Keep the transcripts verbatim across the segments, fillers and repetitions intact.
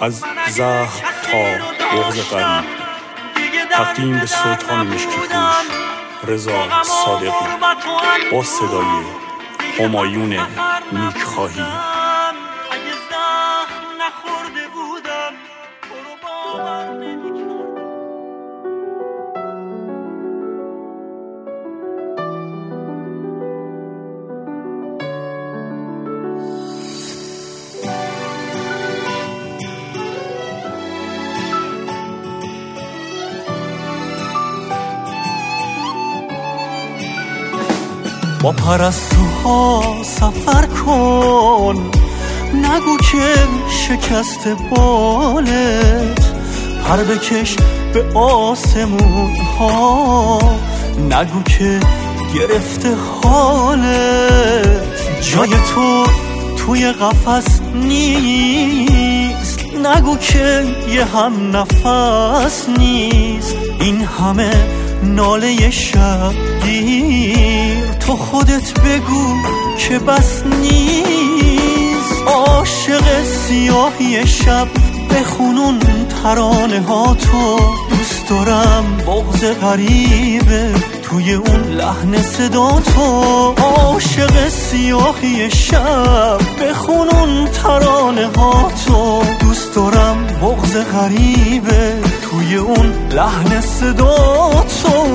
از زخم تا بغض غریب، تقدیم به سلطان مشکی پوش رضا صادقی با صدای همایون نیکخواهی. با پرستوها سفر کن، نگو که شکست بالت، پر بکش به آسمون ها، نگو که گرفته حالت. جای تو توی قفس نیست، نگو که یه هم نفس نیست. این همه ناله شبگیر، تو خودت بگو که بس نیست. عاشق سیاهی شب بخونون ترانه ها تو، دوست دارم بغض غریبه توی اون لحن صدا تو. عاشق سیاهی شب بخونون ترانه ها تو، دوست دارم بغض غریبه توی اون لحن صدا تو.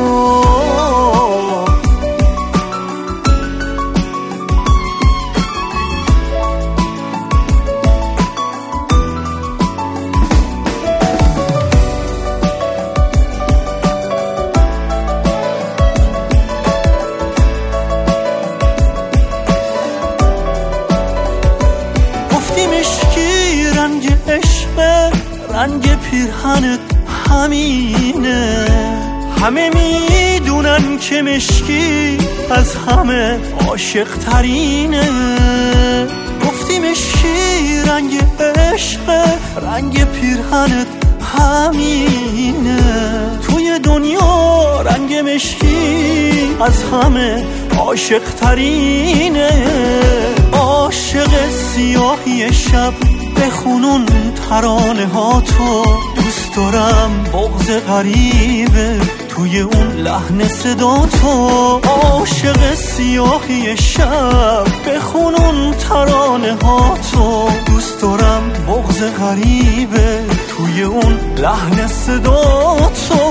رنگ پیرهنت همینه، همه میدونن که مشکی از همه عاشق ترینه. گفتی مشکی رنگ عشق، رنگ پیرهنت همینه. توی دنیا رنگ مشکی از همه عاشق ترینه. عاشق سیاهی شب بخونون ترانه ها تو، دوست دارم بغض غریبه توی اون لحن صدا تو. عاشق سیاهی شب بخونون ترانه ها تو، دوست دارم بغض غریبه توی اون لحن صدا تو.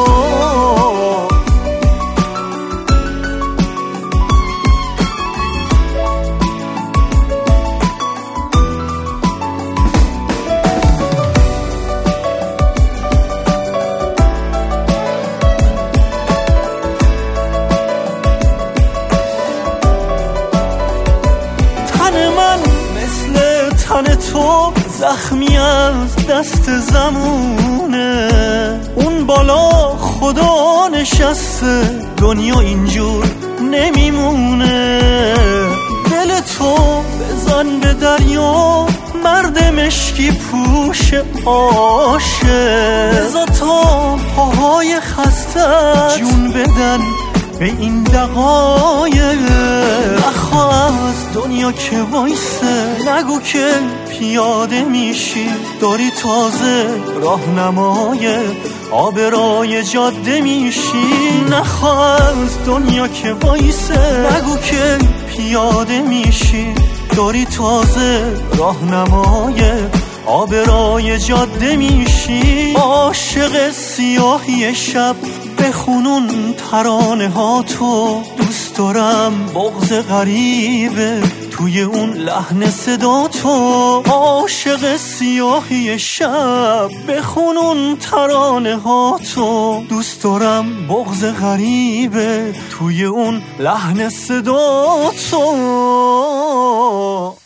تن تو زخمی از دست زمونه، اون بالا خدا نشسته دنیا اینجور نمیمونه. دل تو بزن به دریا، مرد مشکی پوش عاشق، بذار تا پاهای خسته جون بدن به این دقایق. نخواه از دنیا که وایسه، نگو که پیاده میشی، داری تازه راهنمای آبرای جاده میشی. نخواه از دنیا که وایسه، نگو که پیاده میشی، داری تازه راهنمای آبرای جاده میشی. عاشق سیاهی شب بخونون ترانه ها تو، دوست دارم بغض غریبه توی اون لحن صدا تو. عاشق سیاهی شب بخونون ترانه ها تو، دوست دارم بغض غریبه توی اون لحن صدا تو.